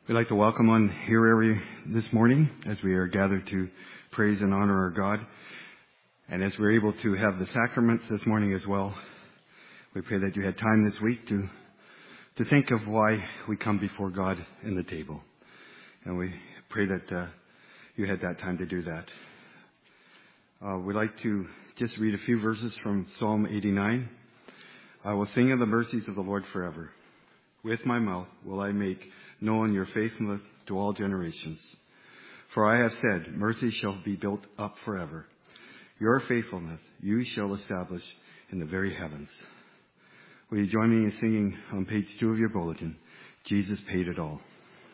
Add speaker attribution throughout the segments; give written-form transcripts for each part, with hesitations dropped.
Speaker 1: We'd like to welcome one here this morning as we are gathered to praise and honor our God. And as we're able to have the sacraments this morning as well, we pray that you had time this week to think of why we come before God in the table. And we pray that you had that time to do that. We'd like to just read a few verses from Psalm 89. I will sing of the mercies of the Lord forever. With my mouth will I make known your faithfulness to all generations. For I have said, mercy shall be built up forever. Your faithfulness you shall establish in the very heavens. Will you join me in singing on page 2 of your bulletin, Jesus paid it all.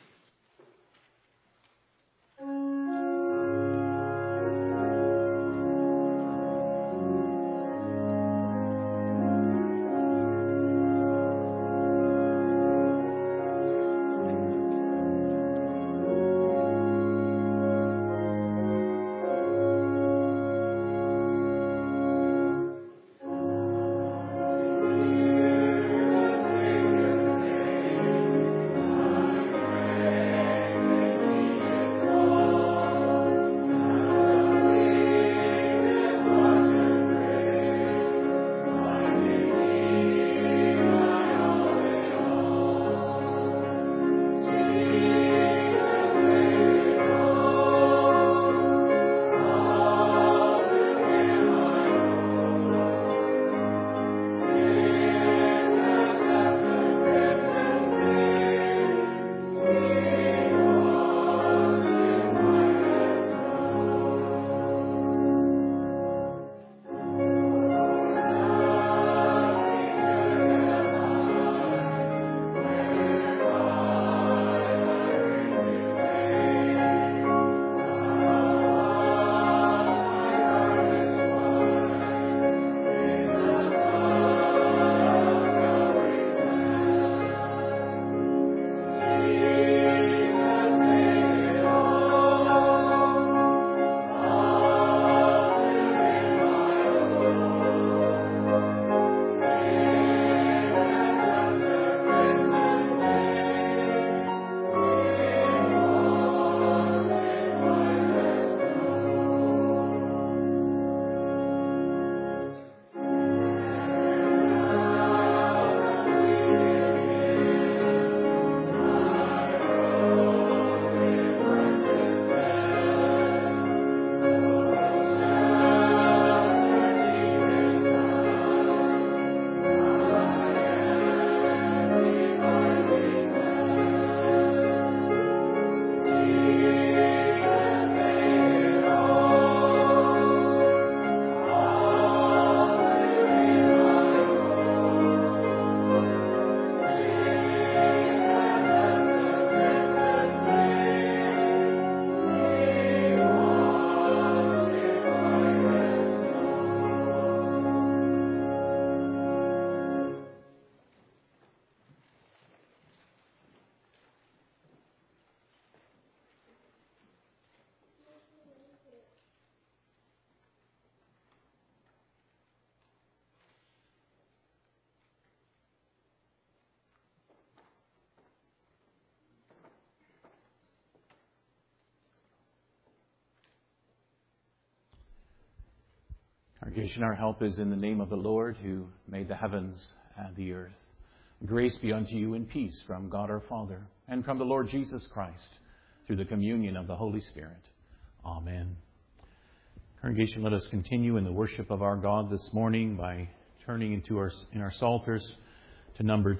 Speaker 2: Congregation, our help is in the name of the Lord who made the heavens and the earth. Grace be unto you and peace from God our Father and from the Lord Jesus Christ through the communion of the Holy Spirit. Amen. Congregation, let us continue in the worship of our God this morning by turning in our Psalters to number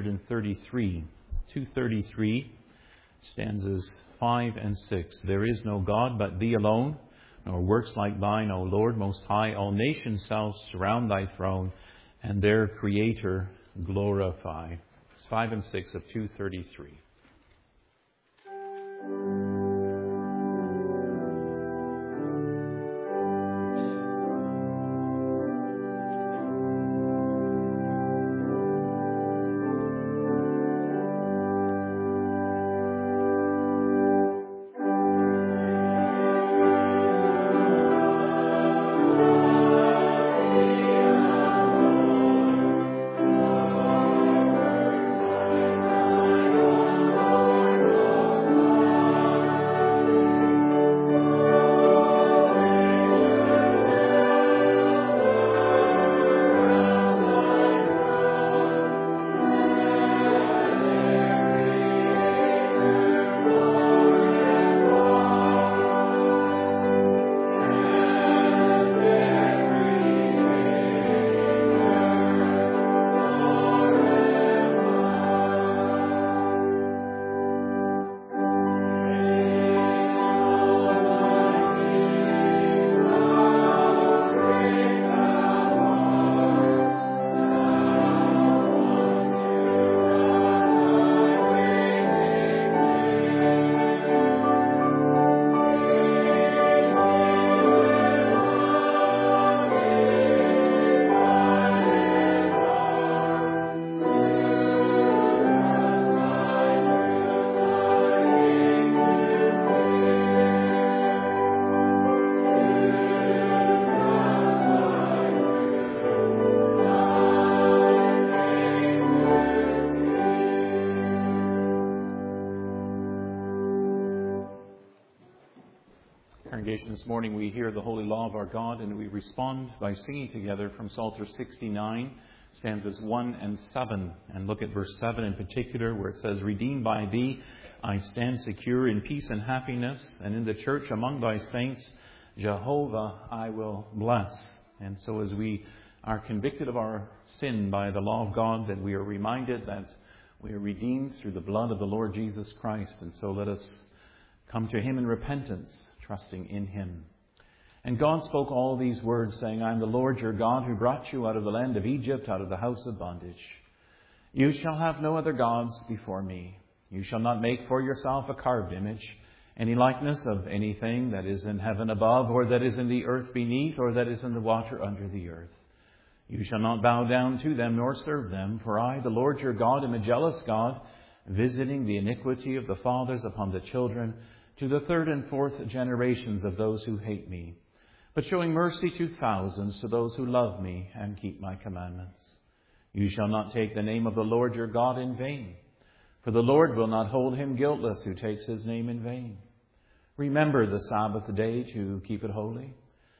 Speaker 2: 233. 233, stanzas 5 and 6. There is no God but thee alone, nor works like thine, O Lord Most High. All nations shall surround thy throne, and their Creator glorify. It's 5 and 6 of 233.
Speaker 3: Oh
Speaker 2: Congregation, this morning we hear the holy law of our God, and we respond by singing together from Psalter 69, stanzas 1 and 7. And look at verse 7 in particular, where it says, "Redeemed by thee, I stand secure in peace and happiness, and in the church among thy saints, Jehovah I will bless." And so as we are convicted of our sin by the law of God, that we are reminded that we are redeemed through the blood of the Lord Jesus Christ. And so let us come to Him in repentance, trusting in Him. "And God spoke all these words, saying, I am the Lord your God, who brought you out of the land of Egypt, out of the house of bondage. You shall have no other gods before me. You shall not make for yourself a carved image, any likeness of anything that is in heaven above, or that is in the earth beneath, or that is in the water under the earth. You shall not bow down to them, nor serve them. For I, the Lord your God, am a jealous God, visiting the iniquity of the fathers upon the children, to the third and fourth generations of those who hate me, but showing mercy to thousands, to those who love me and keep my commandments. You shall not take the name of the Lord your God in vain, for the Lord will not hold him guiltless who takes his name in vain. Remember the Sabbath day to keep it holy.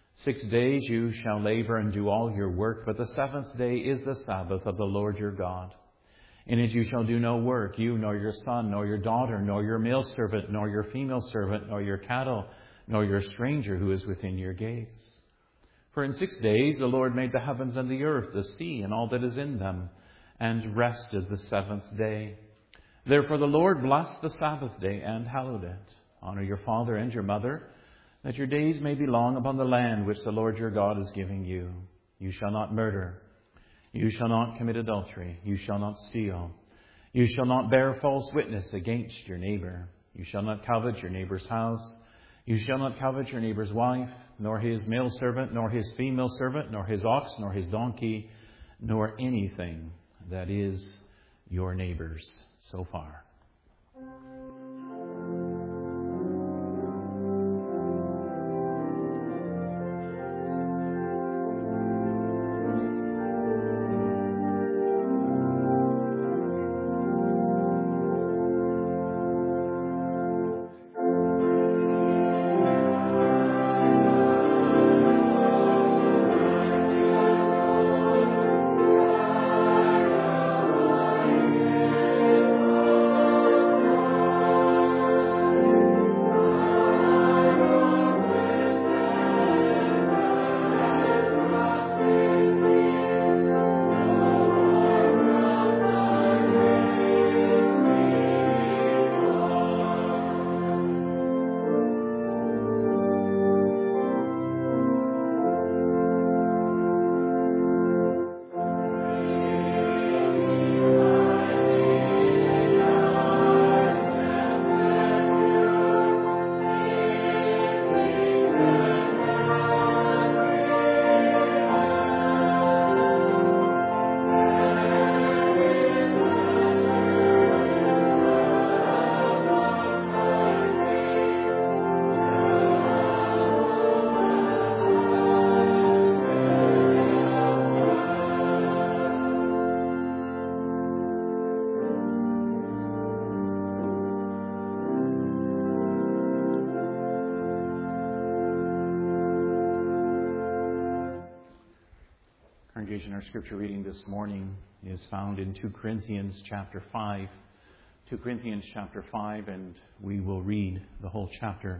Speaker 2: 6 days you shall labor and do all your work, but the seventh day is the Sabbath of the Lord your God. In it you shall do no work, you, nor your son, nor your daughter, nor your male servant, nor your female servant, nor your cattle, nor your stranger who is within your gates. For in 6 days the Lord made the heavens and the earth, the sea, and all that is in them, and rested the seventh day. Therefore the Lord blessed the Sabbath day and hallowed it. Honor your father and your mother, that your days may be long upon the land which the Lord your God is giving you. You shall not murder. You shall not commit adultery. You shall not steal. You shall not bear false witness against your neighbor. You shall not covet your neighbor's house. You shall not covet your neighbor's wife, nor his male servant, nor his female servant, nor his ox, nor his donkey, nor anything that is your neighbor's." So far. Our scripture reading this morning is found in 2 Corinthians chapter 5. 2 Corinthians chapter 5, and we will read the whole chapter.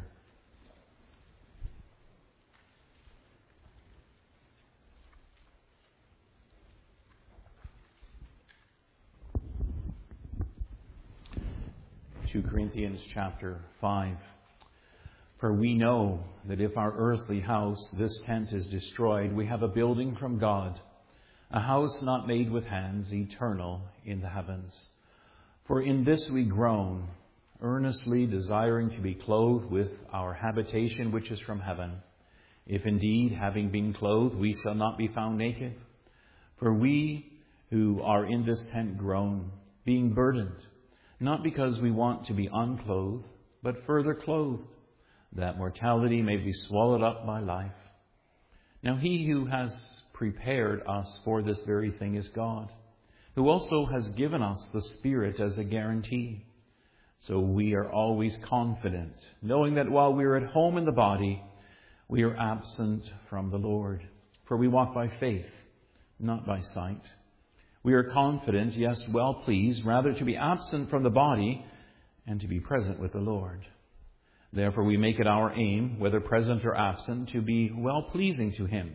Speaker 2: Corinthians chapter 5. "For we know that if our earthly house, this tent, is destroyed, we have a building from God, a house not made with hands, eternal in the heavens. For in this we groan, earnestly desiring to be clothed with our habitation which is from heaven. If indeed, having been clothed, we shall not be found naked. For we who are in this tent groan, being burdened, not because we want to be unclothed, but further clothed, that mortality may be swallowed up by life. Now he who has prepared us for this very thing is God, who also has given us the Spirit as a guarantee. So we are always confident, knowing that while we are at home in the body, we are absent from the Lord. For we walk by faith, not by sight. We are confident, yes, well pleased, rather to be absent from the body and to be present with the Lord. Therefore we make it our aim, whether present or absent, to be well pleasing to Him.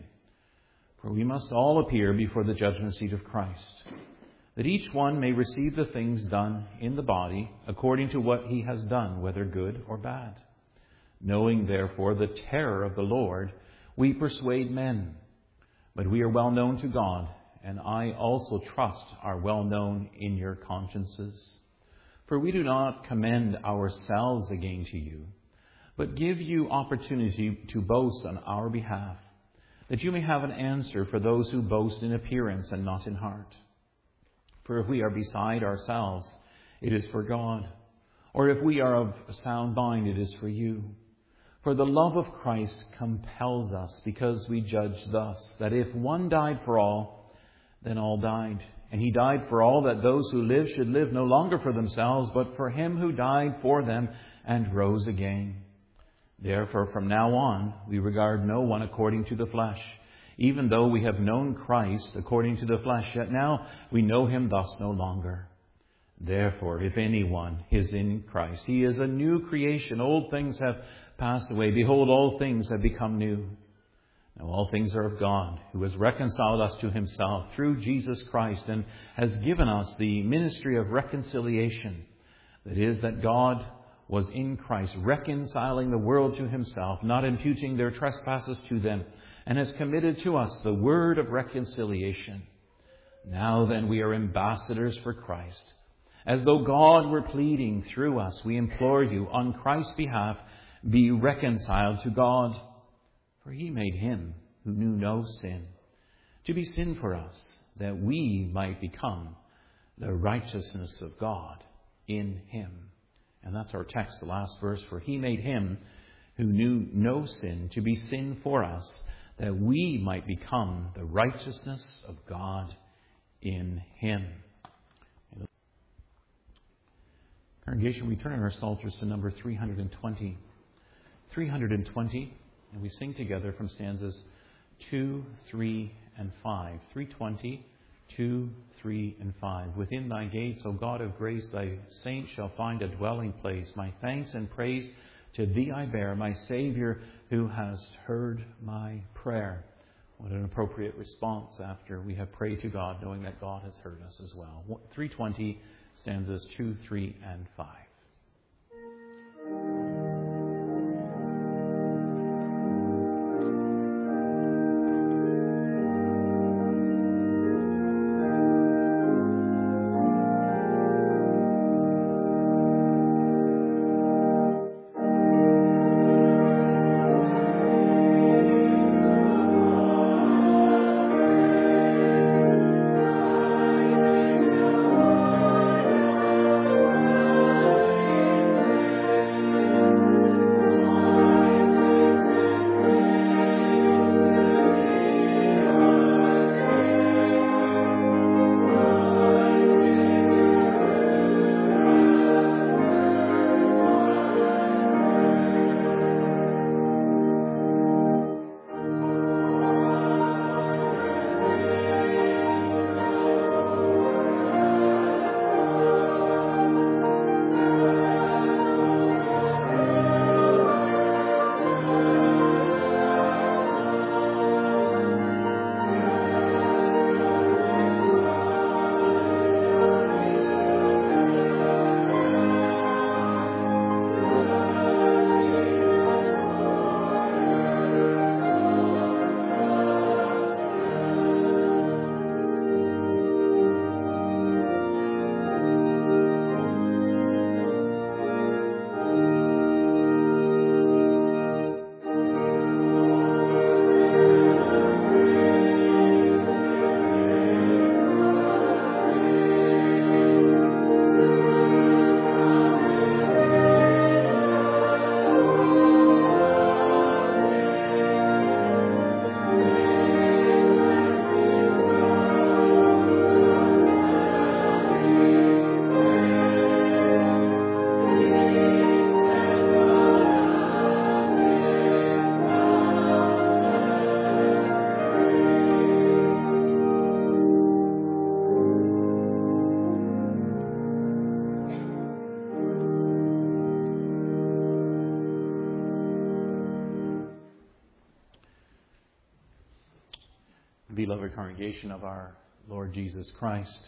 Speaker 2: For we must all appear before the judgment seat of Christ, that each one may receive the things done in the body according to what he has done, whether good or bad. Knowing, therefore, the terror of the Lord, we persuade men. But we are well known to God, and I also trust are well known in your consciences. For we do not commend ourselves again to you, but give you opportunity to boast on our behalf, that you may have an answer for those who boast in appearance and not in heart. For if we are beside ourselves, it is for God. Or if we are of sound mind, it is for you. For the love of Christ compels us, because we judge thus, that if one died for all, then all died. And He died for all, that those who live should live no longer for themselves, but for Him who died for them and rose again. Therefore, from now on, we regard no one according to the flesh. Even though we have known Christ according to the flesh, yet now we know Him thus no longer. Therefore, if anyone is in Christ, he is a new creation. Old things have passed away. Behold, all things have become new. Now all things are of God, who has reconciled us to Himself through Jesus Christ, and has given us the ministry of reconciliation. That is, that God was in Christ, reconciling the world to Himself, not imputing their trespasses to them, and has committed to us the word of reconciliation. Now then, we are ambassadors for Christ. As though God were pleading through us, we implore you, on Christ's behalf, be reconciled to God. For He made Him who knew no sin to be sin for us, that we might become the righteousness of God in Him. And that's our text, the last verse. For He made Him who knew no sin to be sin for us, that we might become the righteousness of God in Him. Congregation, we turn our psalters to number 320. 320, and we sing together from stanzas 2, 3, and 5. 320, 2, 3, and 5. Within Thy gates, O God of grace, Thy saints shall find a dwelling place. My thanks and praise to Thee I bear, my Savior, who has heard my prayer. What an appropriate response after we have prayed to God, knowing that God has heard us as well. 320, stanzas 2, 3, and 5. beloved congregation of our Lord Jesus Christ.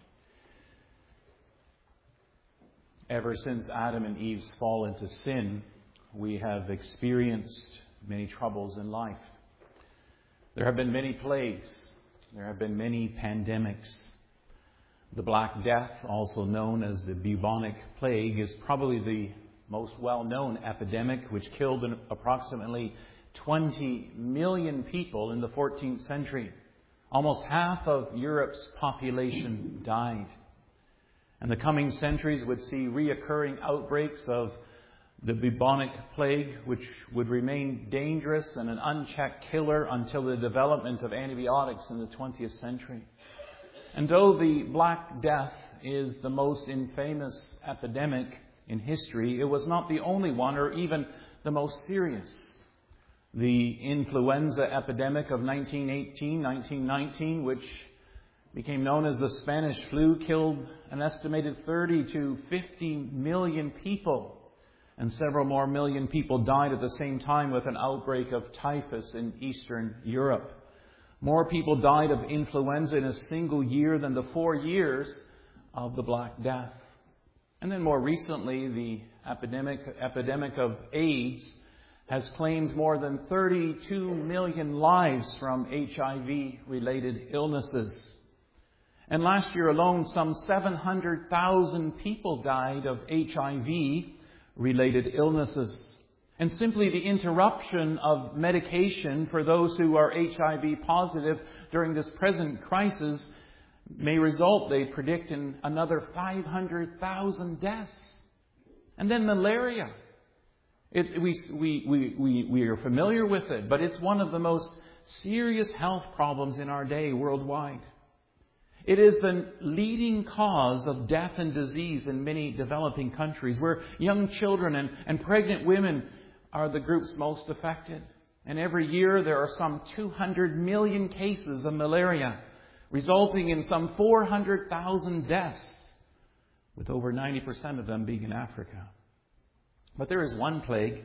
Speaker 2: Ever since Adam and Eve's fall into sin, we have experienced many troubles in life. There have been many plagues. There have been many pandemics. The Black Death, also known as the bubonic plague, is probably the most well-known epidemic, which killed approximately 20 million people in the 14th century. Almost half of Europe's population died. And the coming centuries would see reoccurring outbreaks of the bubonic plague, which would remain dangerous and an unchecked killer until the development of antibiotics in the 20th century. And though the Black Death is the most infamous epidemic in history, it was not the only one or even the most serious. The influenza epidemic of 1918-1919, which became known as the Spanish flu, killed an estimated 30 to 50 million people. And several more million people died at the same time with an outbreak of typhus in Eastern Europe. More people died of influenza in a single year than the 4 years of the Black Death. And then more recently, the epidemic of AIDS has claimed more than 32 million lives from HIV-related illnesses. And last year alone, some 700,000 people died of HIV-related illnesses. And simply the interruption of medication for those who are HIV positive during this present crisis may result, they predict, in another 500,000 deaths. And then malaria. We are familiar with it, but it's one of the most serious health problems in our day worldwide. It is the leading cause of death and disease in many developing countries, where young children and pregnant women are the groups most affected. And every year there are some 200 million cases of malaria, resulting in some 400,000 deaths, with over 90% of them being in Africa. But there is one plague,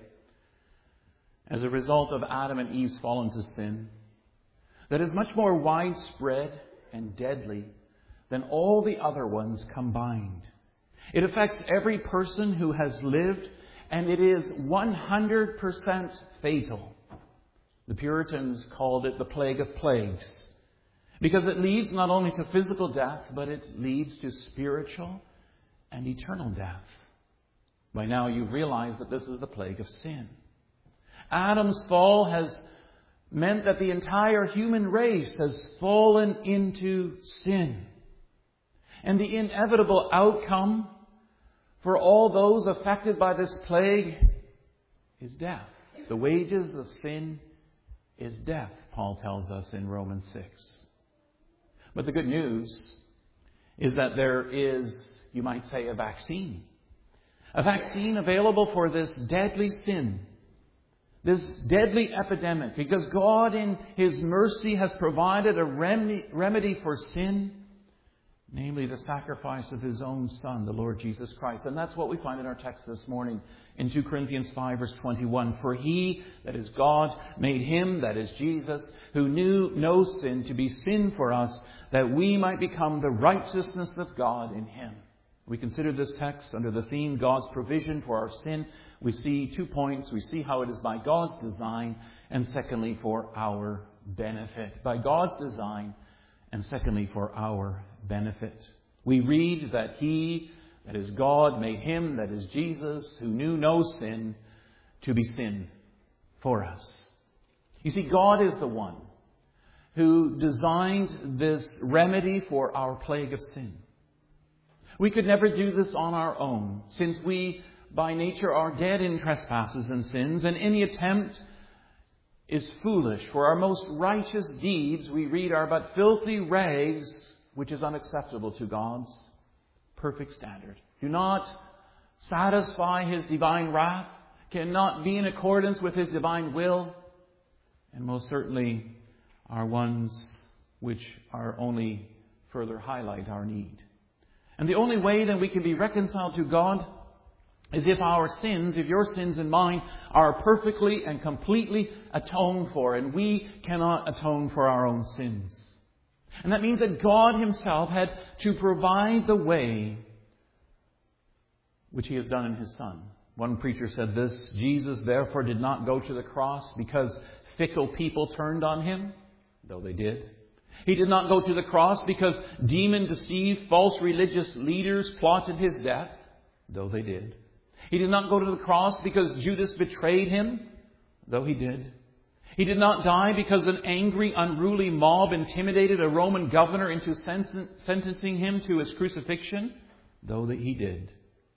Speaker 2: as a result of Adam and Eve's fall into sin, that is much more widespread and deadly than all the other ones combined. It affects every person who has lived, and it is 100% fatal. The Puritans called it the plague of plagues, because it leads not only to physical death, but it leads to spiritual and eternal death. By now you've realized that this is the plague of sin. Adam's fall has meant that the entire human race has fallen into sin. And the inevitable outcome for all those affected by this plague is death. The wages of sin is death, Paul tells us in Romans 6. But the good news is that there is, you might say, a vaccine. A vaccine available for this deadly sin, this deadly epidemic, because God in His mercy has provided a remedy for sin, namely the sacrifice of His own Son, the Lord Jesus Christ. And that's what we find in our text this morning in 2 Corinthians 5, verse 21. For He, that is God, made Him, that is Jesus, who knew no sin, to be sin for us, that we might become the righteousness of God in Him. We consider this text under the theme, God's provision for our sin. We see 2 points. We see how it is by God's design, and secondly, for our benefit. By God's design, and secondly, for our benefit. We read that He, that is God, made Him, that is Jesus, who knew no sin, to be sin for us. You see, God is the one who designed this remedy for our plague of sin. We could never do this on our own, since we, by nature, are dead in trespasses and sins, and any attempt is foolish. For our most righteous deeds, we read, are but filthy rags, which is unacceptable to God's perfect standard. Do not satisfy His divine wrath, cannot be in accordance with His divine will, and most certainly are ones which are only further highlight our need. And the only way that we can be reconciled to God as if our sins, if your sins and mine, are perfectly and completely atoned for, and we cannot atone for our own sins. And that means that God Himself had to provide the way, which He has done in His Son. One preacher said this: Jesus therefore did not go to the cross because fickle people turned on Him, though they did. He did not go to the cross because demon-deceived false religious leaders plotted His death, though they did. He did not go to the cross because Judas betrayed Him, though he did. He did not die because an angry, unruly mob intimidated a Roman governor into sentencing Him to His crucifixion, though that he did.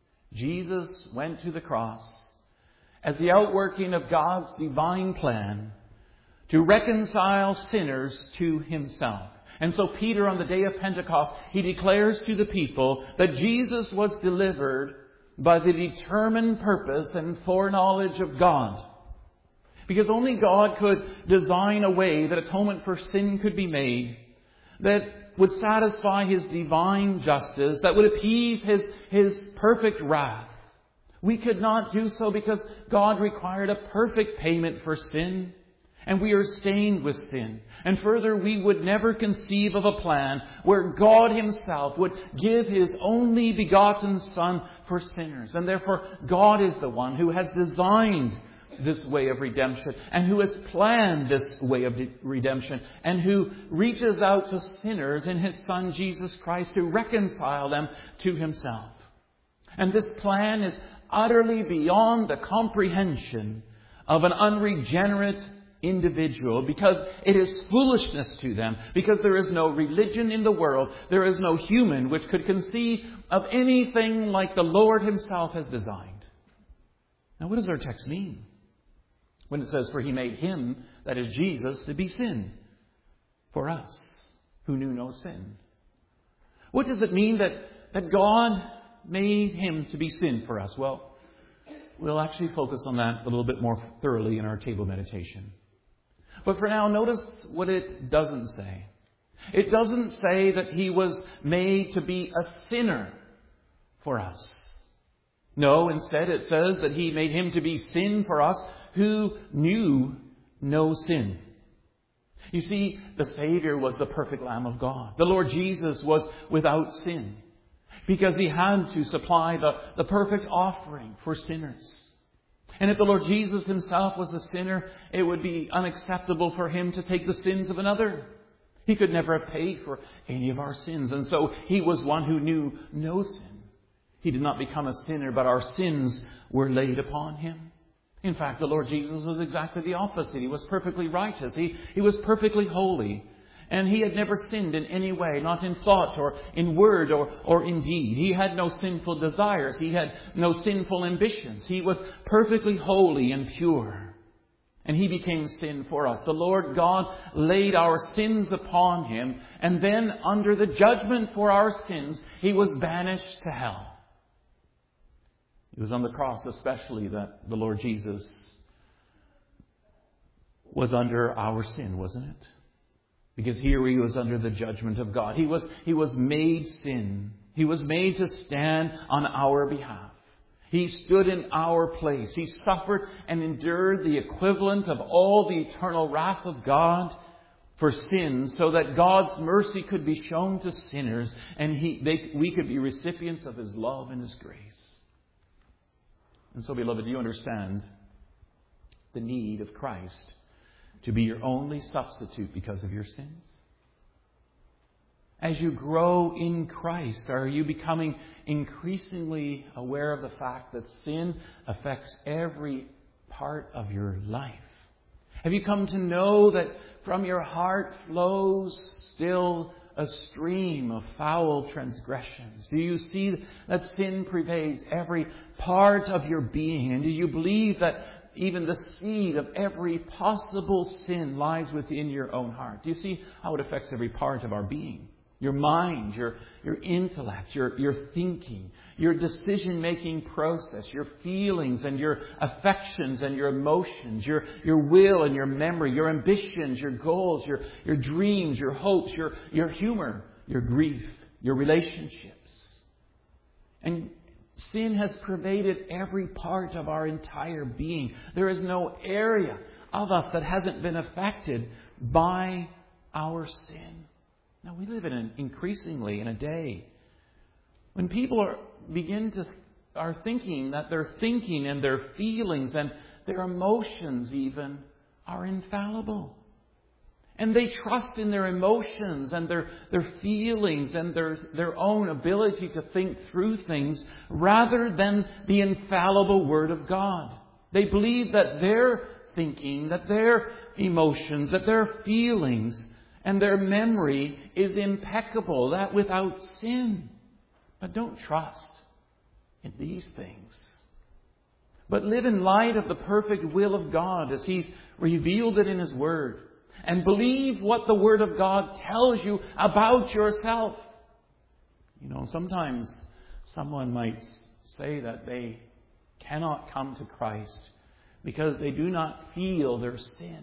Speaker 2: Jesus went to the cross as the outworking of God's divine plan to reconcile sinners to Himself. And so Peter, on the day of Pentecost, he declares to the people that Jesus was delivered by the determined purpose and foreknowledge of God. Because only God could design a way that atonement for sin could be made, that would satisfy His divine justice, that would appease His perfect wrath. We could not do so because God required a perfect payment for sin, and we are stained with sin. And further, we would never conceive of a plan where God Himself would give His only begotten Son for sinners. And therefore, God is the one who has designed this way of redemption, and who has planned this way of redemption, and who reaches out to sinners in His Son Jesus Christ to reconcile them to Himself. And this plan is utterly beyond the comprehension of an unregenerate individual, because it is foolishness to them, because there is no religion in the world, there is no human which could conceive of anything like the Lord Himself has designed. Now, what does our text mean when it says, "For He made Him," that is Jesus, "to be sin for us who knew no sin"? What does it mean that God made Him to be sin for us? Well, we'll actually focus on that a little bit more thoroughly in our table meditation. But for now, notice what it doesn't say. It doesn't say that He was made to be a sinner for us. No, instead it says that He made Him to be sin for us who knew no sin. You see, the Savior was the perfect Lamb of God. The Lord Jesus was without sin, because He had to supply the perfect offering for sinners. And if the Lord Jesus Himself was a sinner, it would be unacceptable for Him to take the sins of another. He could never have paid for any of our sins. And so He was one who knew no sin. He did not become a sinner, but our sins were laid upon Him. In fact, the Lord Jesus was exactly the opposite. He was perfectly righteous. He was perfectly holy. And He had never sinned in any way, not in thought or in word or in deed. He had no sinful desires. He had no sinful ambitions. He was perfectly holy and pure. And He became sin for us. The Lord God laid our sins upon Him, and then under the judgment for our sins, He was banished to hell. It was on the cross especially that the Lord Jesus was under our sin, wasn't it? Because here He was under the judgment of God. He was made sin. He was made to stand on our behalf. He stood in our place. He suffered and endured the equivalent of all the eternal wrath of God for sins, so that God's mercy could be shown to sinners, and we could be recipients of His love and His grace. And so, beloved, do you understand the need of Christ to be your only substitute because of your sins? As you grow in Christ, are you becoming increasingly aware of the fact that sin affects every part of your life? Have you come to know that from your heart flows still a stream of foul transgressions? Do you see that sin pervades every part of your being? And do you believe that even the seed of every possible sin lies within your own heart? Do you see how it affects every part of our being? Your mind, your intellect, your thinking, your decision-making process, your feelings and your affections and your emotions, your will and your memory, your ambitions, your goals, your dreams, your hopes, your humor, your grief, your relationships. And Sin has pervaded every part of our entire being. There is no area of us that hasn't been affected by our sin. Now, we live increasingly in a day when people are thinking that their thinking and their feelings and their emotions even are infallible. And they trust in their emotions and their feelings and their own ability to think through things rather than the infallible Word of God. They believe that their thinking, that their emotions, that their feelings and their memory is impeccable, that without sin. But don't trust in these things. But live in light of the perfect will of God as He's revealed it in His Word. And believe what the Word of God tells you about yourself. You know, sometimes someone might say that they cannot come to Christ because they do not feel their sin.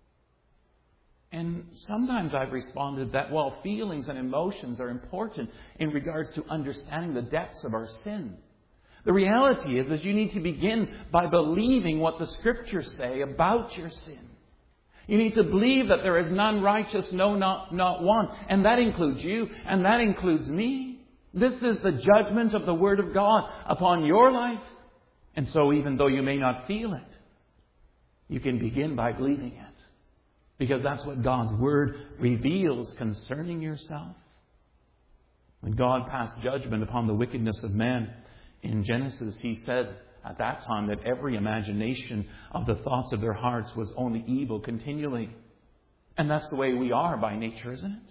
Speaker 2: And sometimes I've responded that while feelings and emotions are important in regards to understanding the depths of our sin, the reality is you need to begin by believing what the Scriptures say about your sin. You need to believe that there is none righteous, no, not one. And that includes you, and that includes me. This is the judgment of the Word of God upon your life. And so even though you may not feel it, you can begin by believing it. Because that's what God's Word reveals concerning yourself. When God passed judgment upon the wickedness of man in Genesis, He said at that time that every imagination of the thoughts of their hearts was only evil continually. And that's the way we are by nature, isn't it?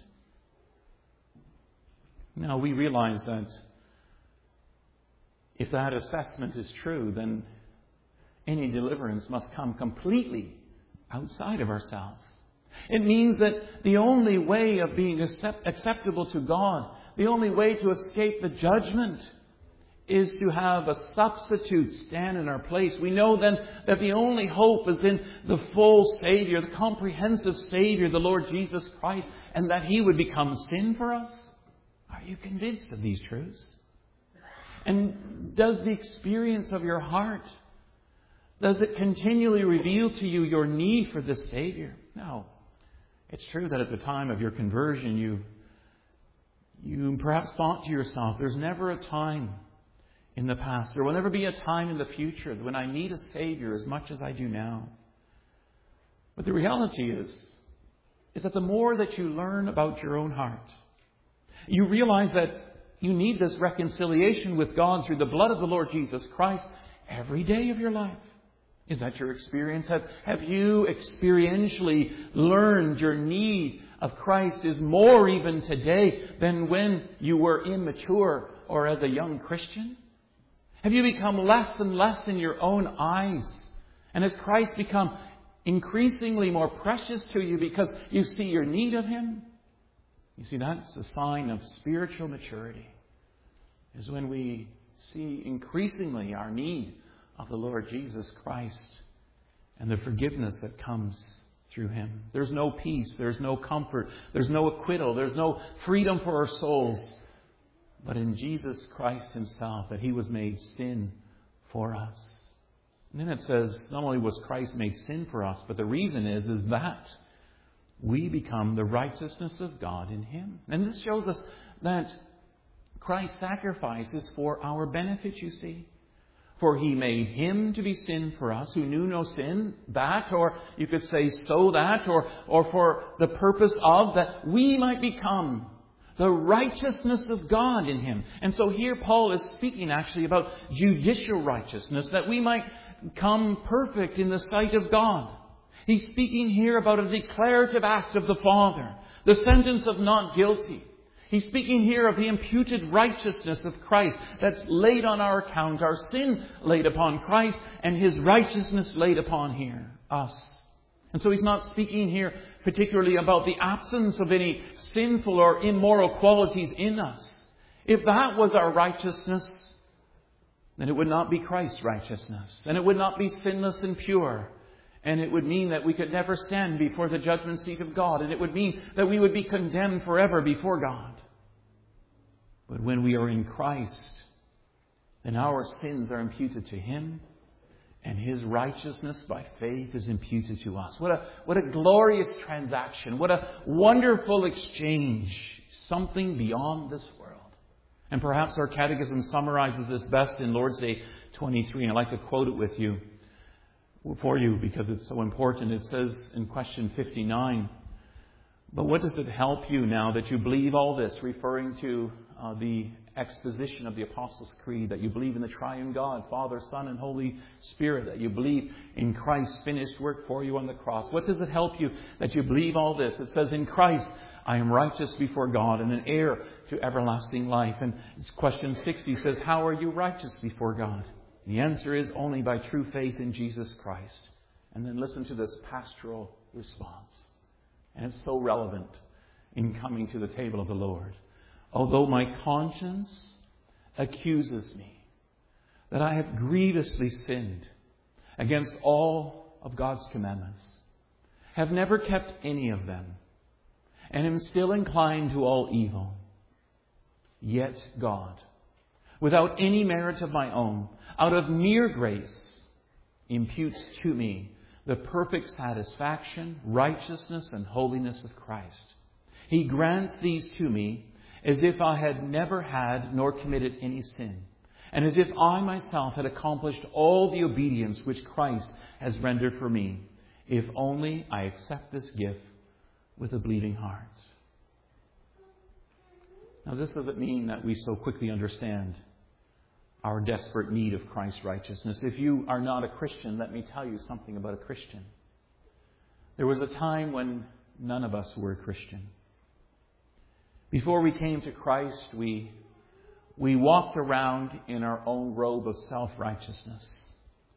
Speaker 2: Now we realize that if that assessment is true, then any deliverance must come completely outside of ourselves. It means that the only way of being acceptable to God, the only way to escape the judgment, is to have a substitute stand in our place. We know then that the only hope is in the full Savior, the comprehensive Savior, the Lord Jesus Christ, and that He would become sin for us. Are you convinced of these truths? And does the experience of your heart, does it continually reveal to you your need for this Savior? No. It's true that at the time of your conversion, you perhaps thought to yourself, there's never a time in the past, there will never be a time in the future when I need a Savior as much as I do now. But the reality is that the more that you learn about your own heart, you realize that you need this reconciliation with God through the blood of the Lord Jesus Christ every day of your life. Is that your experience? Have you experientially learned your need of Christ is more even today than when you were immature or as a young Christian? Have you become less and less in your own eyes? And has Christ become increasingly more precious to you because you see your need of Him? You see, that's a sign of spiritual maturity, is when we see increasingly our need of the Lord Jesus Christ and the forgiveness that comes through Him. There's no peace, there's no comfort, there's no acquittal, there's no freedom for our souls, but in Jesus Christ Himself, that He was made sin for us. And then it says, not only was Christ made sin for us, but the reason is that we become the righteousness of God in Him. And this shows us that Christ's sacrifice is for our benefit, you see. For He made Him to be sin for us who knew no sin, that, or you could say so that, or for the purpose of that we might become the righteousness of God in Him. And so here Paul is speaking actually about judicial righteousness, that we might come perfect in the sight of God. He's speaking here about a declarative act of the Father, the sentence of not guilty. He's speaking here of the imputed righteousness of Christ that's laid on our account, our sin laid upon Christ, and His righteousness laid upon us. And so he's not speaking here particularly about the absence of any sinful or immoral qualities in us. If that was our righteousness, then it would not be Christ's righteousness, and it would not be sinless and pure. And it would mean that we could never stand before the judgment seat of God. And it would mean that we would be condemned forever before God. But when we are in Christ, then our sins are imputed to Him, and His righteousness by faith is imputed to us. What a glorious transaction. What a wonderful exchange. Something beyond this world. And perhaps our catechism summarizes this best in Lord's Day 23. And I'd like to quote it with you, for you, because it's so important. It says in question 59, "But what does it help you now that you believe all this?" Referring to the exposition of the Apostles' Creed, that you believe in the triune God, Father, Son, and Holy Spirit, that you believe in Christ's finished work for you on the cross. What does it help you that you believe all this? It says, "In Christ I am righteous before God and an heir to everlasting life." And question 60 says, "How are you righteous before God?" The answer is only by true faith in Jesus Christ. And then listen to this pastoral response. And it's so relevant in coming to the table of the Lord. "Although my conscience accuses me that I have grievously sinned against all of God's commandments, have never kept any of them, and am still inclined to all evil, yet God, without any merit of my own, out of mere grace, imputes to me the perfect satisfaction, righteousness, and holiness of Christ. He grants these to me as if I had never had nor committed any sin, and as if I myself had accomplished all the obedience which Christ has rendered for me, if only I accept this gift with a bleeding heart." Now, this doesn't mean that we so quickly understand our desperate need of Christ's righteousness. If you are not a Christian, let me tell you something about a Christian. There was a time when none of us were a Christian. Before we came to Christ, we walked around in our own robe of self-righteousness.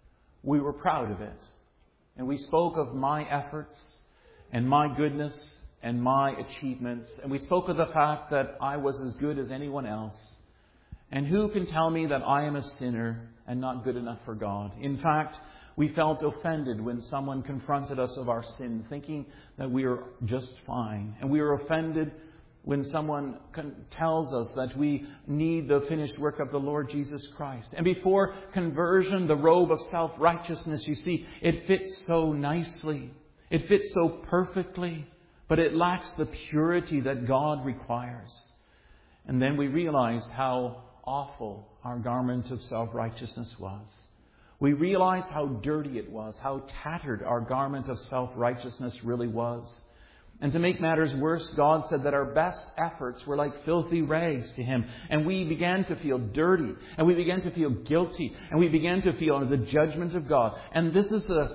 Speaker 2: We were proud of it. And we spoke of my efforts and my goodness and my achievements. And we spoke of the fact that I was as good as anyone else. And who can tell me that I am a sinner and not good enough for God? In fact, we felt offended when someone confronted us of our sin, thinking that we are just fine. And we were offended when someone tells us that we need the finished work of the Lord Jesus Christ. And before conversion, the robe of self-righteousness, you see, it fits so nicely. It fits so perfectly. But it lacks the purity that God requires. And then we realized how awful our garment of self-righteousness was. We realized how dirty it was, how tattered our garment of self-righteousness really was. And to make matters worse, God said that our best efforts were like filthy rags to Him. And we began to feel dirty. And we began to feel guilty. And we began to feel the judgment of God. And this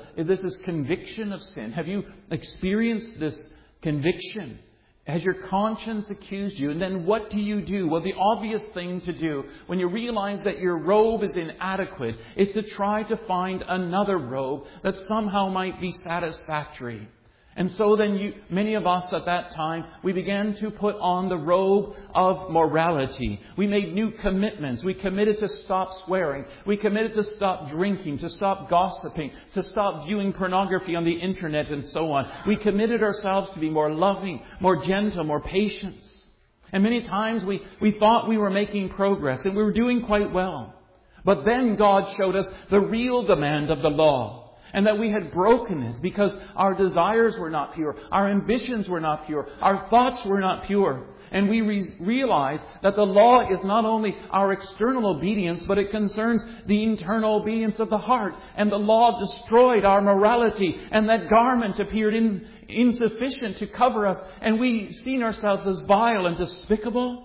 Speaker 2: is conviction of sin. Have you experienced this conviction? Has your conscience accused you? And then what do? Well, the obvious thing to do when you realize that your robe is inadequate is to try to find another robe that somehow might be satisfactory. And so then many of us at that time, we began to put on the robe of morality. We made new commitments. We committed to stop swearing. We committed to stop drinking, to stop gossiping, to stop viewing pornography on the internet and so on. We committed ourselves to be more loving, more gentle, more patient. And many times we thought we were making progress and we were doing quite well. But then God showed us the real demand of the law. And that we had broken it because our desires were not pure. Our ambitions were not pure. Our thoughts were not pure. And we realized that the law is not only our external obedience, but it concerns the internal obedience of the heart. And the law destroyed our morality. And that garment appeared insufficient to cover us. And we seen ourselves as vile and despicable.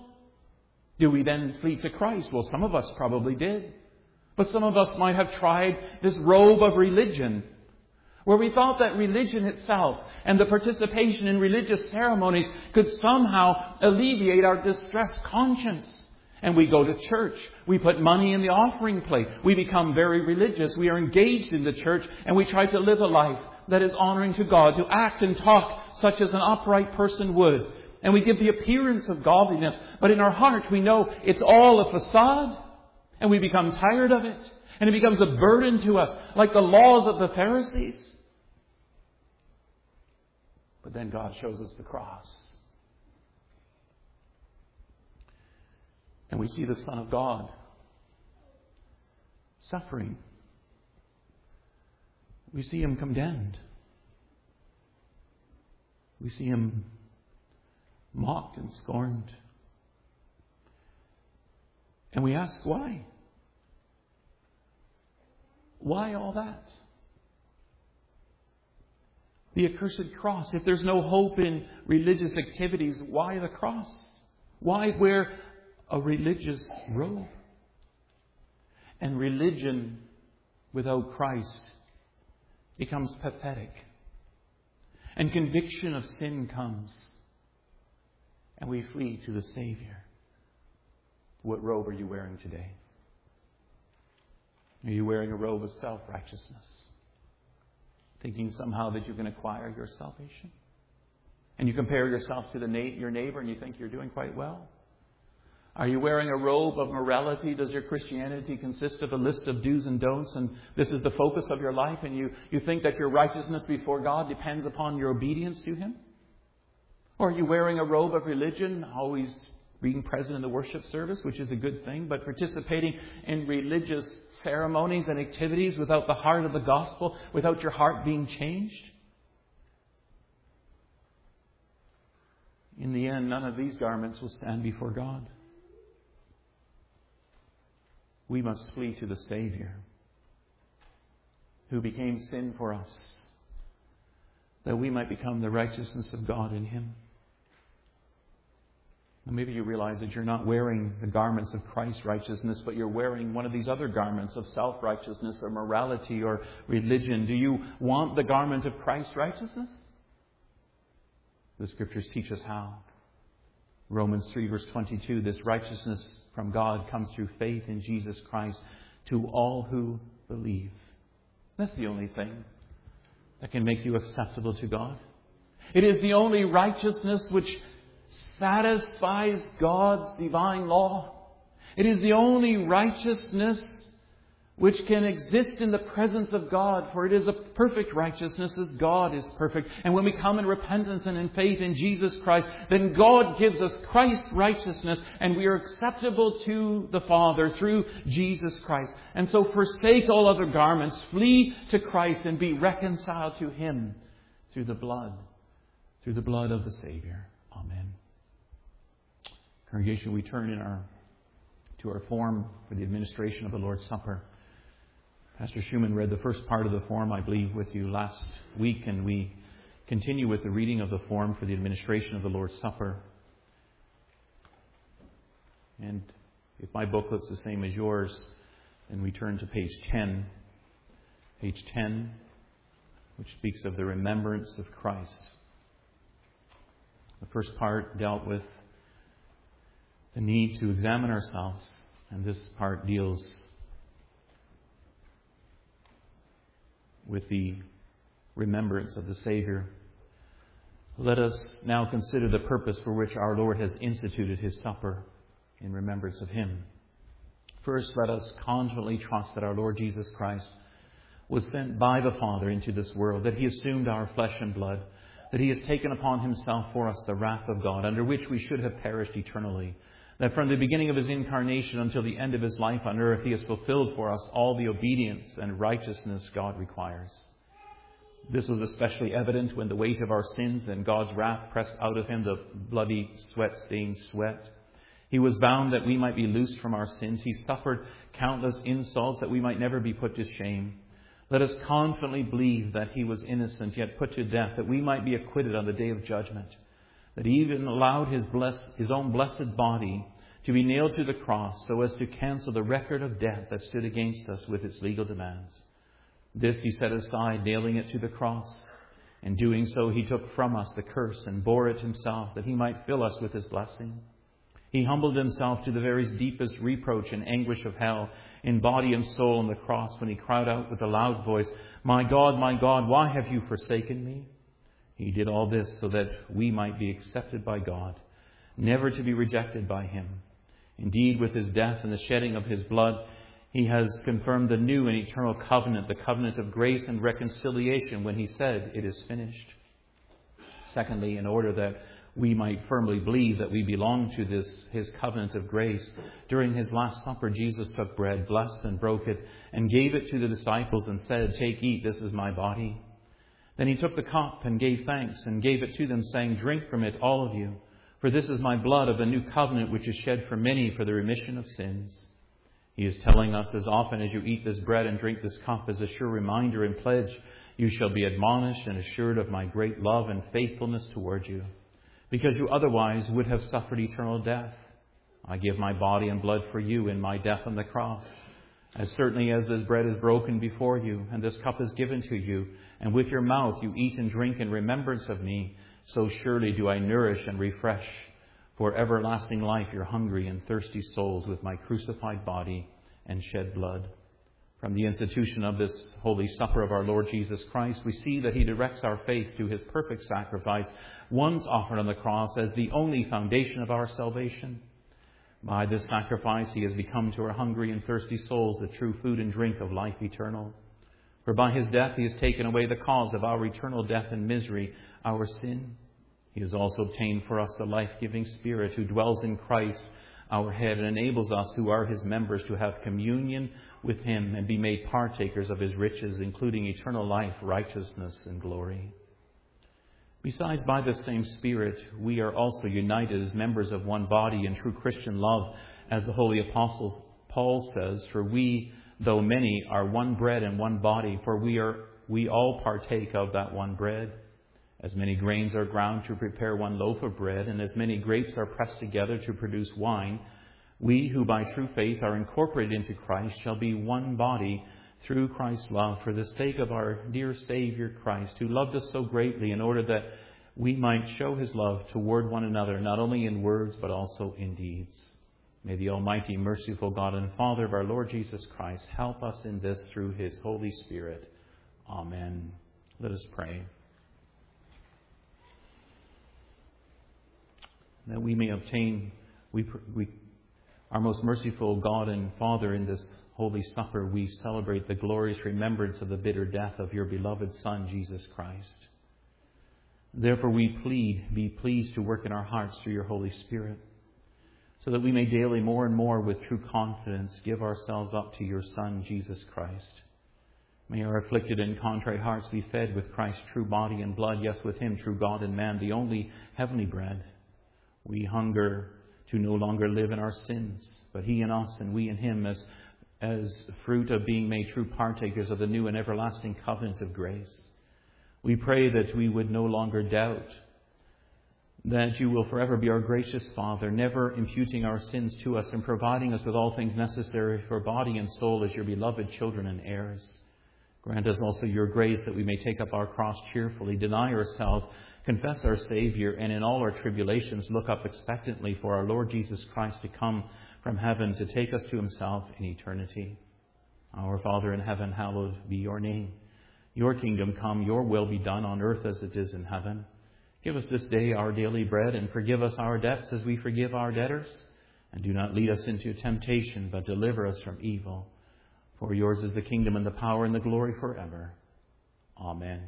Speaker 2: Do we then flee to Christ? Well, some of us probably did. But some of us might have tried this robe of religion, where we thought that religion itself and the participation in religious ceremonies could somehow alleviate our distressed conscience. And we go to church. We put money in the offering plate. We become very religious. We are engaged in the church and we try to live a life that is honoring to God, to act and talk such as an upright person would. And we give the appearance of godliness, but in our heart we know it's all a facade. And we become tired of it. And it becomes a burden to us, like the laws of the Pharisees. But then God shows us the cross. And we see the Son of God suffering. We see Him condemned. We see Him mocked and scorned. And we ask why? Why all that? The accursed cross. If there's no hope in religious activities, why the cross? Why wear a religious robe? And religion without Christ becomes pathetic. And conviction of sin comes. And we flee to the Savior. What robe are you wearing today? Are you wearing a robe of self-righteousness? Thinking somehow that you can acquire your salvation? And you compare yourself to your neighbor and you think you're doing quite well? Are you wearing a robe of morality? Does your Christianity consist of a list of do's and don'ts, and this is the focus of your life, and you think that your righteousness before God depends upon your obedience to Him? Or are you wearing a robe of religion, always being present in the worship service, which is a good thing, but participating in religious ceremonies and activities without the heart of the gospel, without your heart being changed? In the end, none of these garments will stand before God. We must flee to the Savior who became sin for us, that we might become the righteousness of God in Him. And maybe you realize that you're not wearing the garments of Christ's righteousness, but you're wearing one of these other garments of self-righteousness or morality or religion. Do you want the garment of Christ's righteousness? The Scriptures teach us how. Romans 3 verse 22, this righteousness from God comes through faith in Jesus Christ to all who believe. That's the only thing that can make you acceptable to God. It is the only righteousness which satisfies God's divine law. It is the only righteousness which can exist in the presence of God, for it is a perfect righteousness as God is perfect. And when we come in repentance and in faith in Jesus Christ, then God gives us Christ's righteousness, and we are acceptable to the Father through Jesus Christ. And so forsake all other garments, flee to Christ, and be reconciled to Him through the blood of the Savior. Amen. Congregation, we turn to our form for the administration of the Lord's Supper. Pastor Schumann read the first part of the form, I believe, with you last week, and we continue with the reading of the form for the administration of the Lord's Supper. And if my booklet's the same as yours, then we turn to page 10, which speaks of the remembrance of Christ. The first part dealt with the need to examine ourselves, and this part deals with the remembrance of the Savior. Let us now consider the purpose for which our Lord has instituted His supper in remembrance of Him. First, let us confidently trust that our Lord Jesus Christ was sent by the Father into this world, that He assumed our flesh and blood, that He has taken upon Himself for us the wrath of God, under which we should have perished eternally, that from the beginning of His incarnation until the end of His life on earth, He has fulfilled for us all the obedience and righteousness God requires. This was especially evident when the weight of our sins and God's wrath pressed out of Him the bloody, sweat-stained sweat. He was bound that we might be loosed from our sins. He suffered countless insults that we might never be put to shame. Let us confidently believe that He was innocent, yet put to death, that we might be acquitted on the day of judgment. That He even allowed His own blessed body to be nailed to the cross so as to cancel the record of debt that stood against us with its legal demands. This He set aside, nailing it to the cross. In doing so, He took from us the curse and bore it Himself, that He might fill us with His blessing. He humbled Himself to the very deepest reproach and anguish of hell, in body and soul on the cross, when He cried out with a loud voice, my God, why have you forsaken me?" He did all this so that we might be accepted by God, never to be rejected by Him. Indeed, with His death and the shedding of His blood, He has confirmed the new and eternal covenant, the covenant of grace and reconciliation, when He said, "It is finished." Secondly, in order that we might firmly believe that we belong to his covenant of grace. During his Last Supper, Jesus took bread, blessed and broke it, and gave it to the disciples and said, "Take, eat, this is my body." Then he took the cup and gave thanks and gave it to them, saying, "Drink from it, all of you, for this is my blood of the new covenant, which is shed for many for the remission of sins." He is telling us, as often as you eat this bread and drink this cup, as a sure reminder and pledge, you shall be admonished and assured of my great love and faithfulness toward you, because you otherwise would have suffered eternal death. I give my body and blood for you in my death on the cross. As certainly as this bread is broken before you, and this cup is given to you, and with your mouth you eat and drink in remembrance of me, so surely do I nourish and refresh for everlasting life your hungry and thirsty souls with my crucified body and shed blood. From the institution of this Holy Supper of our Lord Jesus Christ, we see that he directs our faith to his perfect sacrifice, once offered on the cross, as the only foundation of our salvation. By this sacrifice, he has become to our hungry and thirsty souls the true food and drink of life eternal. For by his death, he has taken away the cause of our eternal death and misery, our sin. He has also obtained for us the life-giving Spirit who dwells in Christ, our head, and enables us who are his members to have communion with him and be made partakers of his riches, including eternal life, righteousness, and glory. Besides, by the same Spirit, we are also united as members of one body in true Christian love, as the Holy Apostle Paul says, "For we, though many, are one bread and one body, for we all partake of that one bread. As many grains are ground to prepare one loaf of bread, and as many grapes are pressed together to produce wine, we who by true faith are incorporated into Christ shall be one body through Christ's love, for the sake of our dear Savior Christ, who loved us so greatly in order that we might show his love toward one another, not only in words but also in deeds." May the Almighty, merciful God and Father of our Lord Jesus Christ help us in this through his Holy Spirit. Amen. Let us pray. That we may obtain, our most merciful God and Father, in this Holy Supper, we celebrate the glorious remembrance of the bitter death of your beloved Son, Jesus Christ. Therefore we plead, be pleased to work in our hearts through your Holy Spirit, so that we may daily more and more with true confidence give ourselves up to your Son, Jesus Christ. May our afflicted and contrite hearts be fed with Christ's true body and blood, yes, with him, true God and man, the only heavenly bread. We hunger to no longer live in our sins, but he in us and we in him, as fruit of being made true partakers of the new and everlasting covenant of grace. We pray that we would no longer doubt that you will forever be our gracious Father, never imputing our sins to us and providing us with all things necessary for body and soul as your beloved children and heirs. Grant us also your grace that we may take up our cross cheerfully, deny ourselves, confess our Savior, and in all our tribulations look up expectantly for our Lord Jesus Christ to come from heaven to take us to himself in eternity. Our Father in heaven, hallowed be your name. Your kingdom come, your will be done on earth as it is in heaven. Give us this day our daily bread, and forgive us our debts as we forgive our debtors. And do not lead us into temptation, but deliver us from evil. For yours is the kingdom and the power and the glory forever. Amen.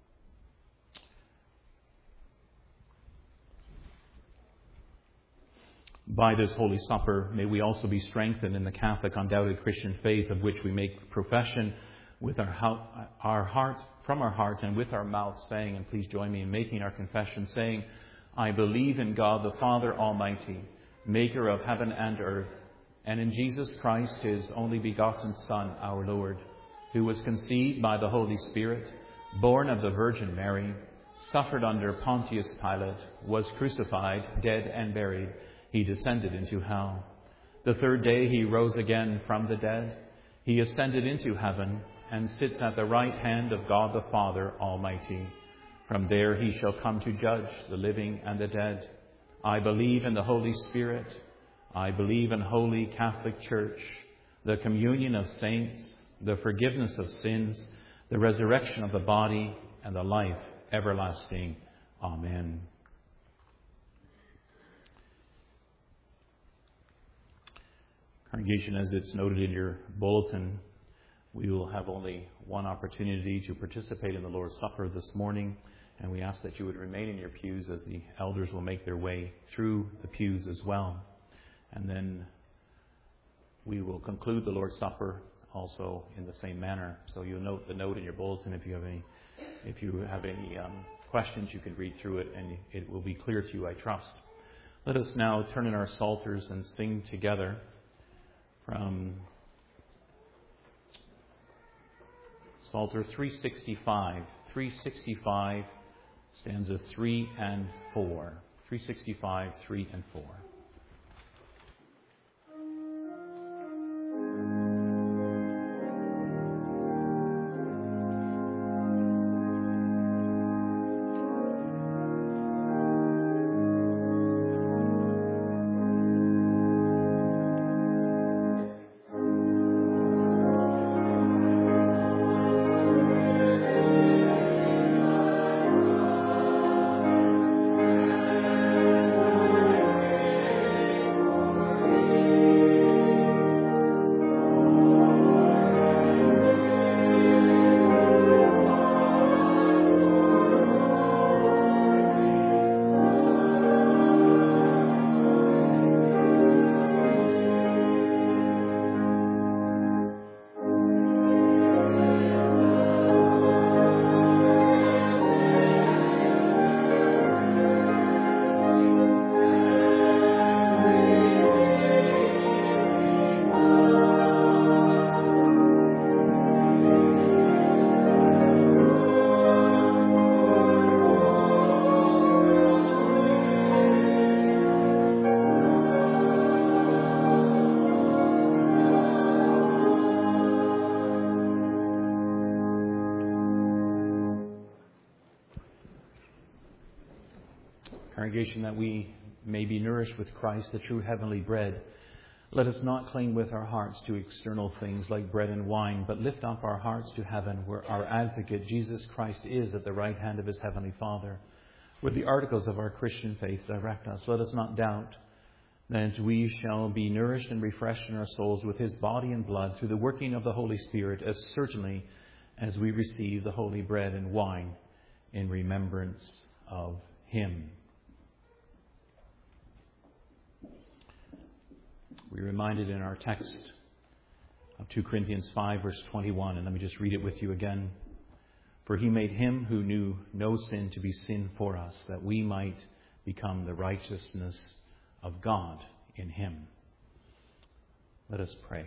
Speaker 2: By this Holy Supper, may we also be strengthened in the Catholic undoubted Christian faith, of which we make profession with our heart, from our heart, and with our mouth, saying, and please join me in making our confession, saying, "I believe in God the Father Almighty, maker of heaven and earth, and in Jesus Christ, his only begotten Son, our Lord, who was conceived by the Holy Spirit, born of the Virgin Mary, suffered under Pontius Pilate, was crucified, dead, and buried. He descended into hell. The third day he rose again from the dead. He ascended into heaven and sits at the right hand of God the Father Almighty. From there he shall come to judge the living and the dead. I believe in the Holy Spirit. I believe in Holy Catholic Church, the communion of saints, the forgiveness of sins, the resurrection of the body, and the life everlasting. Amen." Congregation, as it's noted in your bulletin, we will have only one opportunity to participate in the Lord's Supper this morning. And we ask that you would remain in your pews as the elders will make their way through the pews as well. And then we will conclude the Lord's Supper also in the same manner. So you'll note the note in your bulletin. If you have any questions, you can read through it and it will be clear to you, I trust. Let us now turn in our psalters and sing together from Psalter 365. 365, stanzas 3 and 4. 365, 3 and 4. Congregation, that we may be nourished with Christ, the true heavenly bread, let us not cling with our hearts to external things like bread and wine, but lift up our hearts to heaven, where our advocate, Jesus Christ, is at the right hand of his heavenly Father, where the articles of our Christian faith direct us. Let us not doubt that we shall be nourished and refreshed in our souls with his body and blood through the working of the Holy Spirit, as certainly as we receive the holy bread and wine in remembrance of him. We're reminded in our text of 2 Corinthians 5, verse 21, and let me just read it with you again. For he made him who knew no sin to be sin for us, that we might become the righteousness of God in him. Let us pray.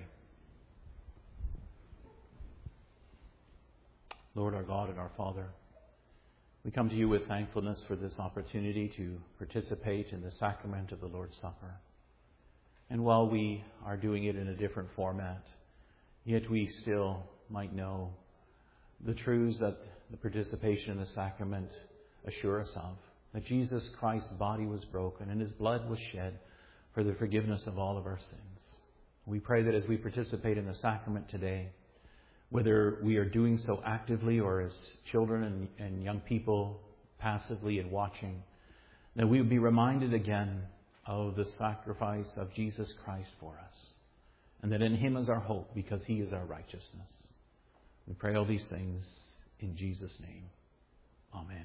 Speaker 2: Lord, our God and our Father, we come to you with thankfulness for this opportunity to participate in the sacrament of the Lord's Supper. And while we are doing it in a different format, yet we still might know the truths that the participation in the sacrament assure us of. That Jesus Christ's body was broken and his blood was shed for the forgiveness of all of our sins. We pray that as we participate in the sacrament today, whether we are doing so actively or as children and young people passively and watching, that we would be reminded again of the sacrifice of Jesus Christ for us, and that in him is our hope, because he is our righteousness. We pray all these things in Jesus' name. Amen.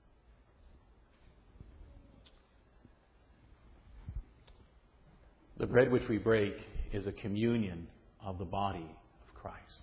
Speaker 2: The bread which we break is a communion of the body of Christ.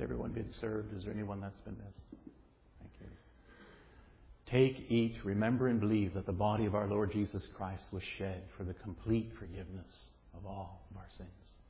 Speaker 2: everyone been served? Is there anyone that's been missed? Thank you. Take, eat, remember, and believe that the body of our Lord Jesus Christ was shed for the complete forgiveness of all of our sins.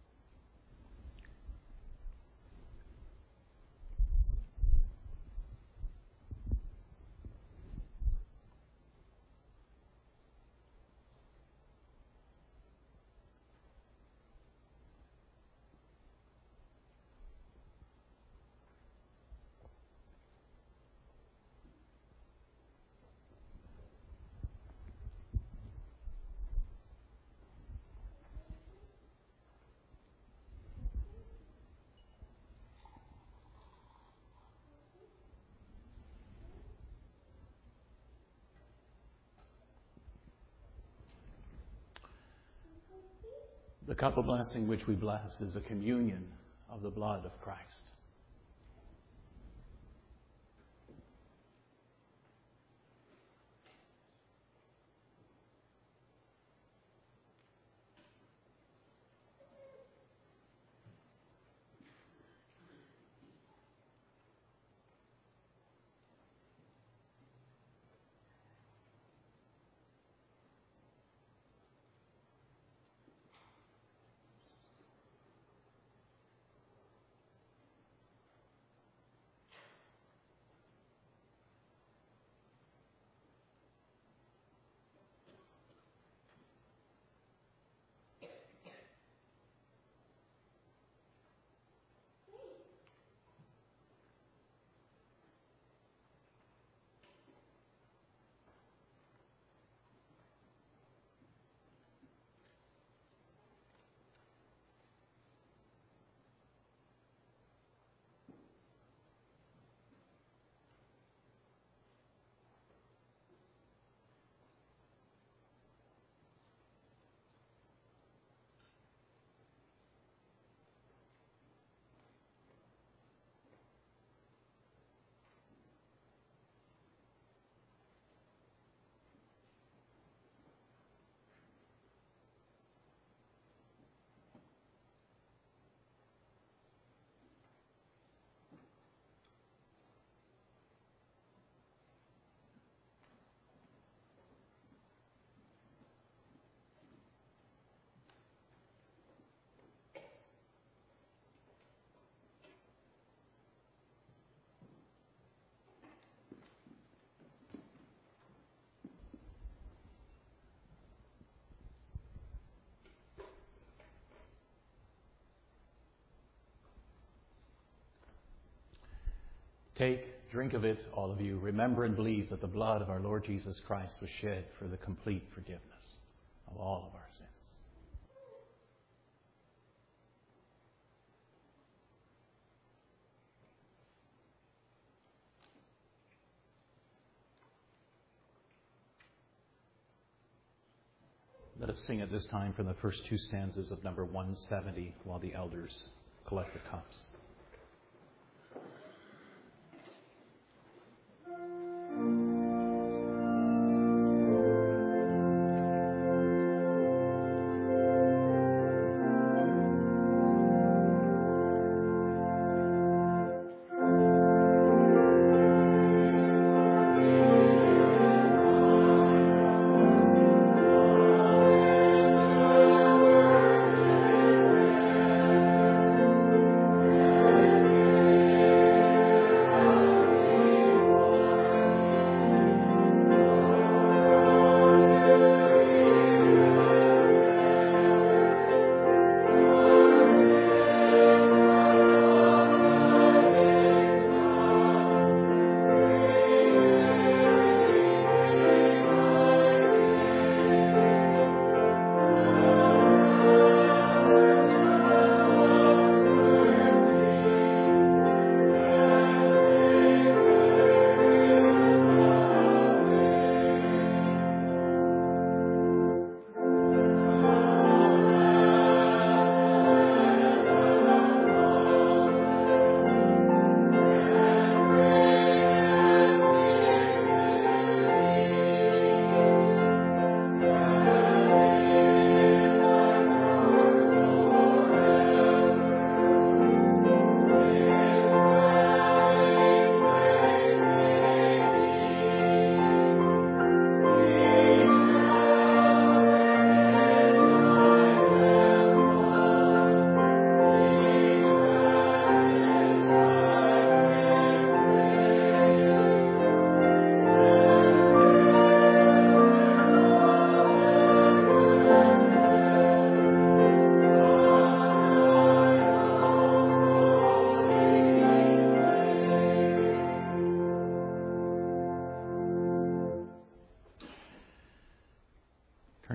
Speaker 2: The cup of blessing which we bless is a communion of the blood of Christ. Take, drink of it, all of you. Remember and believe that the blood of our Lord Jesus Christ was shed for the complete forgiveness of all of our sins. Let us sing at this time from the first two stanzas of number 170 while the elders collect the cups.
Speaker 3: Amen.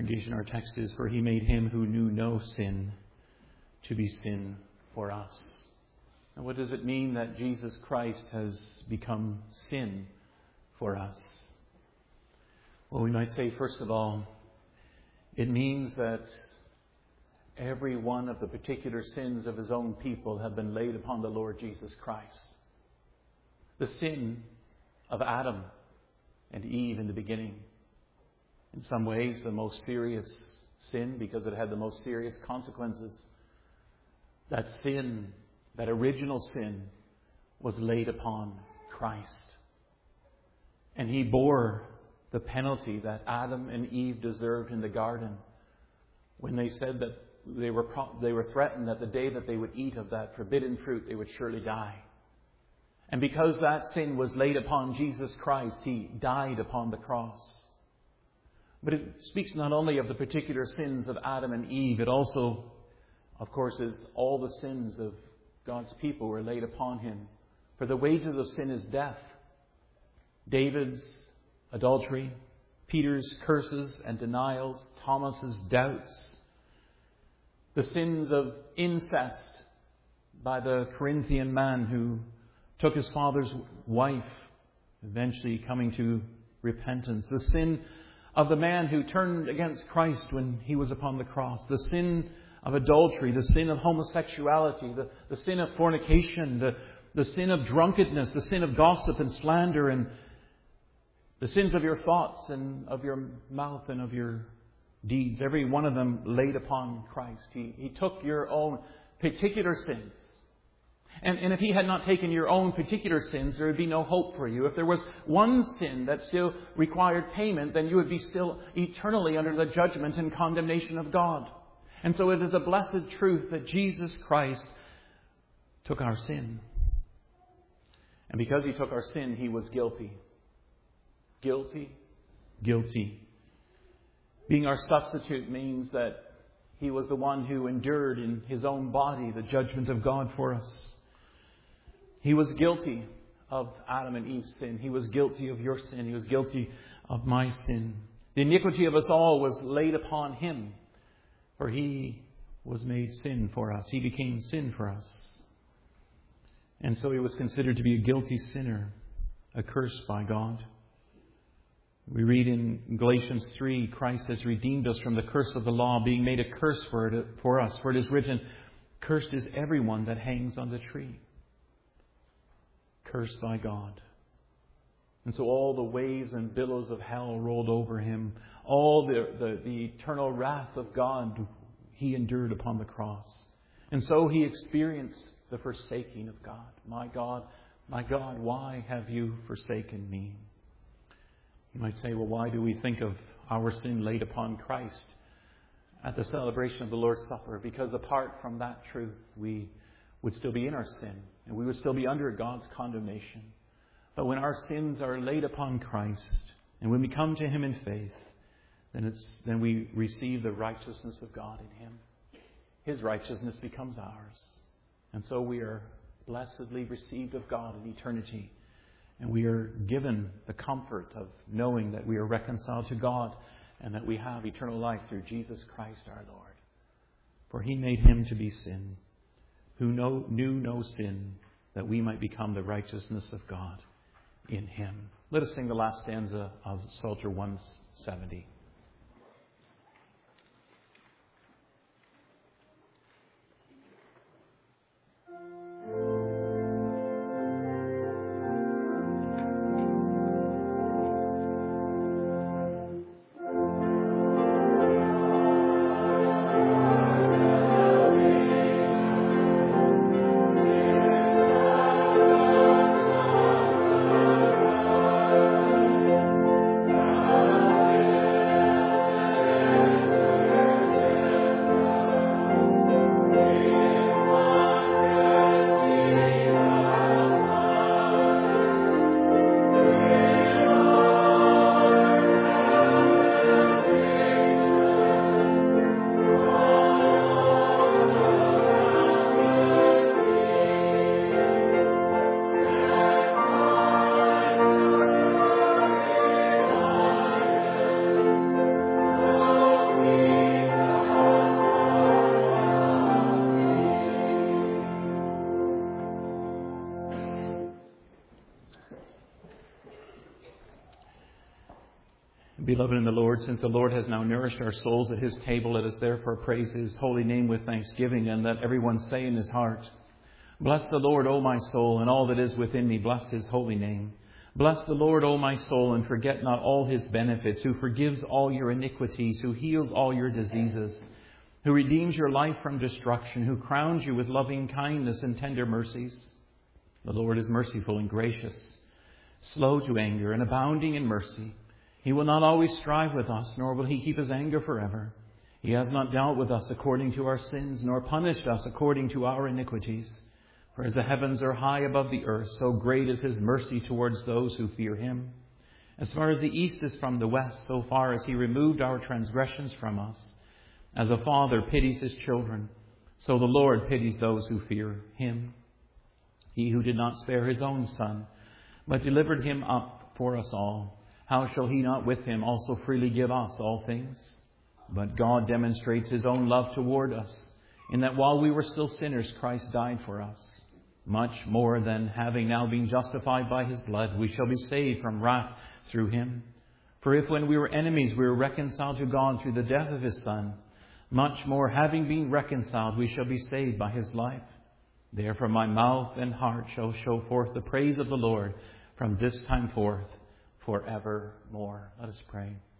Speaker 2: Congregation, our text is, "For he made him who knew no sin to be sin for us." And what does it mean that Jesus Christ has become sin for us? Well, we might say, first of all, it means that every one of the particular sins of his own people have been laid upon the Lord Jesus Christ. The sin of Adam and Eve in the beginning. In some ways, the most serious sin because it had the most serious consequences. That sin, that original sin, was laid upon Christ. And he bore the penalty that Adam and Eve deserved in the garden when they said that they were threatened that the day that they would eat of that forbidden fruit, they would surely die. And because that sin was laid upon Jesus Christ, he died upon the cross. But it speaks not only of the particular sins of Adam and Eve, it also, of course, is all the sins of God's people were laid upon him. For the wages of sin is death. David's adultery, Peter's curses and denials, Thomas's doubts, the sins of incest by the Corinthian man who took his father's wife, eventually coming to repentance, the sin of the man who turned against Christ when he was upon the cross, the sin of adultery, the sin of homosexuality, the sin of fornication, the sin of drunkenness, the sin of gossip and slander, and the sins of your thoughts and of your mouth and of your deeds, every one of them laid upon Christ. He took your own particular sins. And if he had not taken your own particular sins, there would be no hope for you. If there was one sin that still required payment, then you would be still eternally under the judgment and condemnation of God. And so it is a blessed truth that Jesus Christ took our sin. And because he took our sin, he was guilty. Guilty. Guilty. Being our substitute means that he was the one who endured in his own body the judgment of God for us. He was guilty of Adam and Eve's sin. He was guilty of your sin. He was guilty of my sin. The iniquity of us all was laid upon him, for he was made sin for us. He became sin for us. And so he was considered to be a guilty sinner, accursed by God. We read in Galatians 3, Christ has redeemed us from the curse of the law, being made a curse for us. For it is written, "Cursed is everyone that hangs on the tree." Cursed by God. And so all the waves and billows of hell rolled over him. All the eternal wrath of God he endured upon the cross. And so he experienced the forsaking of God. My God, why have you forsaken me? You might say, well, why do we think of our sin laid upon Christ at the celebration of the Lord's Supper? Because apart from that truth, we would still be in our sin, and we would still be under God's condemnation. But when our sins are laid upon Christ, and when we come to him in faith, then we receive the righteousness of God in him. His righteousness becomes ours. And so we are blessedly received of God in eternity. And we are given the comfort of knowing that we are reconciled to God and that we have eternal life through Jesus Christ our Lord. For he made him to be sin, who knew no sin, that we might become the righteousness of God in him. Let us sing the last stanza of Psalter 170. Beloved in the Lord, since the Lord has now nourished our souls at his table, let us therefore praise his holy name with thanksgiving, and let everyone say in his heart, Bless the Lord, O my soul, and all that is within me, bless his holy name. Bless the Lord, O my soul, and forget not all his benefits, who forgives all your iniquities, who heals all your diseases, who redeems your life from destruction, who crowns you with loving kindness and tender mercies. The Lord is merciful and gracious, slow to anger and abounding in mercy. He will not always strive with us, nor will he keep his anger forever. He has not dealt with us according to our sins, nor punished us according to our iniquities. For as the heavens are high above the earth, so great is his mercy towards those who fear him. As far as the east is from the west, so far as he removed our transgressions from us. As a father pities his children, so the Lord pities those who fear him. He who did not spare his own Son, but delivered him up for us all, how shall he not with him also freely give us all things? But God demonstrates his own love toward us, in that while we were still sinners, Christ died for us. Much more than, having now been justified by his blood, we shall be saved from wrath through him. For if when we were enemies we were reconciled to God through the death of his Son, much more, having been reconciled, we shall be saved by his life. Therefore my mouth and heart shall show forth the praise of the Lord from this time forth, forevermore. Let us pray.